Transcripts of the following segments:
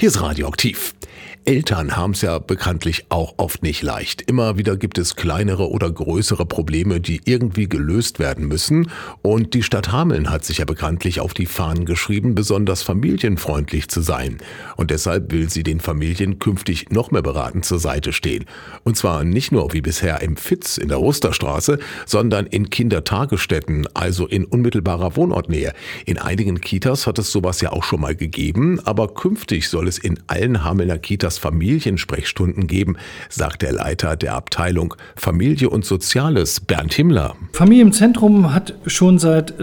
Hier ist Radioaktiv. Eltern haben es ja bekanntlich auch oft nicht leicht. Immer wieder gibt es kleinere oder größere Probleme, die irgendwie gelöst werden müssen. Und die Stadt Hameln hat sich ja bekanntlich auf die Fahnen geschrieben, besonders familienfreundlich zu sein. Und deshalb will sie den Familien künftig noch mehr beratend zur Seite stehen. Und zwar nicht nur wie bisher im Fitz in der Osterstraße, sondern in Kindertagesstätten, also in unmittelbarer Wohnortnähe. In einigen Kitas hat es sowas ja auch schon mal gegeben, aber künftig soll es in allen Hamelner Kitas Familiensprechstunden geben, sagt der Leiter der Abteilung Familie und Soziales, Bernd Himmler. Familie im Zentrum hat schon seit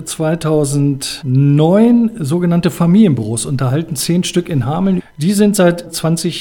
2009 sogenannte Familienbüros unterhalten, 10 Stück in Hameln. Die sind seit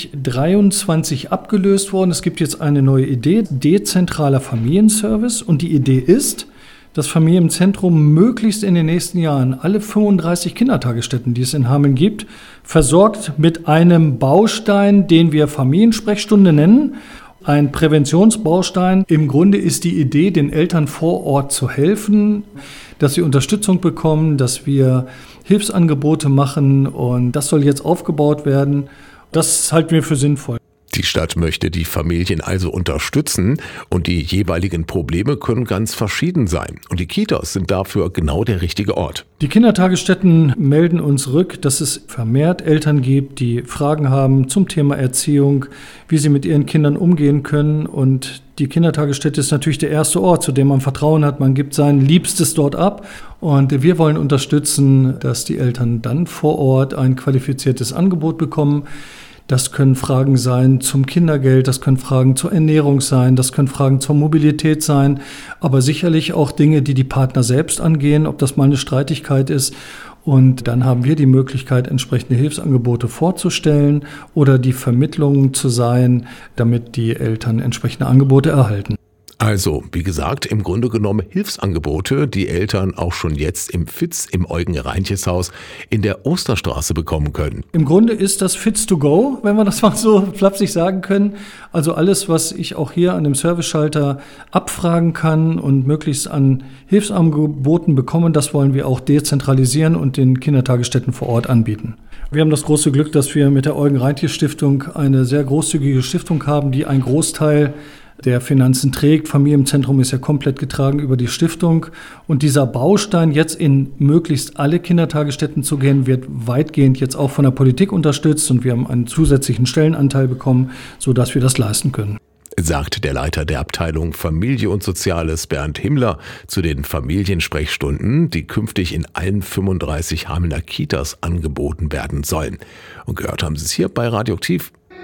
2023 abgelöst worden. Es gibt jetzt eine neue Idee, dezentraler Familienservice. Und die Idee ist, dass Familie im Zentrum möglichst in den nächsten Jahren alle 35 Kindertagesstätten, die es in Hameln gibt, versorgt mit einem Baustein, den wir Familiensprechstunde nennen. Ein Präventionsbaustein. Im Grunde ist die Idee, den Eltern vor Ort zu helfen, dass sie Unterstützung bekommen, dass wir Hilfsangebote machen, und das soll jetzt aufgebaut werden. Das halten wir für sinnvoll. Die Stadt möchte die Familien also unterstützen, und die jeweiligen Probleme können ganz verschieden sein. Und die Kitas sind dafür genau der richtige Ort. Die Kindertagesstätten melden uns rück, dass es vermehrt Eltern gibt, die Fragen haben zum Thema Erziehung, wie sie mit ihren Kindern umgehen können. Und die Kindertagesstätte ist natürlich der erste Ort, zu dem man Vertrauen hat. Man gibt sein Liebstes dort ab. Und wir wollen unterstützen, dass die Eltern dann vor Ort ein qualifiziertes Angebot bekommen. Das können Fragen sein zum Kindergeld, das können Fragen zur Ernährung sein, das können Fragen zur Mobilität sein, aber sicherlich auch Dinge, die die Partner selbst angehen, ob das mal eine Streitigkeit ist. Und dann haben wir die Möglichkeit, entsprechende Hilfsangebote vorzustellen oder die Vermittlung zu sein, damit die Eltern entsprechende Angebote erhalten. Also, wie gesagt, im Grunde genommen Hilfsangebote, die Eltern auch schon jetzt im Fitz im Eugen-Reintjes-Haus in der Osterstraße bekommen können. Im Grunde ist das Fitz to go, wenn wir das mal so flapsig sagen können. Also alles, was ich auch hier an dem Serviceschalter abfragen kann und möglichst an Hilfsangeboten bekommen, das wollen wir auch dezentralisieren und den Kindertagesstätten vor Ort anbieten. Wir haben das große Glück, dass wir mit der Eugen-Reintjes-Stiftung eine sehr großzügige Stiftung haben, die einen Großteil der Finanzen trägt. Familie im Zentrum ist ja komplett getragen über die Stiftung. Und dieser Baustein, jetzt in möglichst alle Kindertagesstätten zu gehen, wird weitgehend jetzt auch von der Politik unterstützt. Und wir haben einen zusätzlichen Stellenanteil bekommen, sodass wir das leisten können. Sagt der Leiter der Abteilung Familie und Soziales, Bernd Himmler, zu den Familiensprechstunden, die künftig in allen 35 Hamelner Kitas angeboten werden sollen. Und gehört haben Sie es hier bei Radioaktiv.